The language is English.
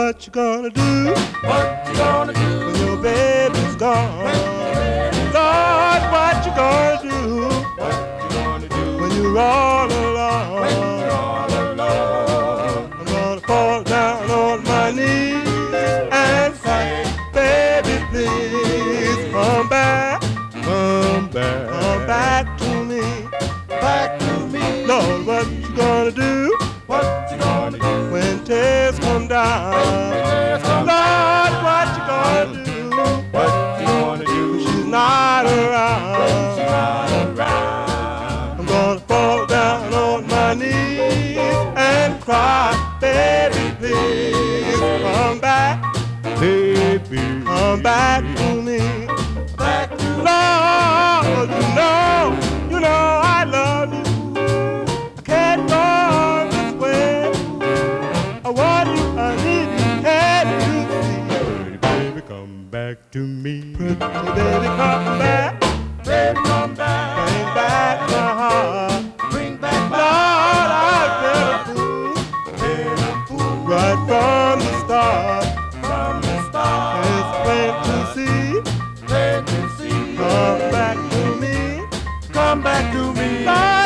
what you gonna do? What you gonna do when your baby's gone? when your baby's Lord, what you gonna do What you gonna do when you're all alone? when you're all alone? I'm gonna fall down on my knees and say, baby, please come back, come back to me, Back to me. Lord, what you gonna do What you gonna do when tears come down? tears come Lord, what you gonna do? What you gonna do She's not around. she's not around? I'm gonna fall down on my knees and cry, baby, please come back, baby, come back to me. Back to Lord, you know I love you. I can't go on this way. I want you, I need you, can't you see? Pretty baby, come back to me. Pretty baby, come back, baby, come back. bring back my heart. Bring back Lord, my I've been a fool right from the start. from the start. It's plain to see. Plain to see. Come back to me. Come back to me. Lord,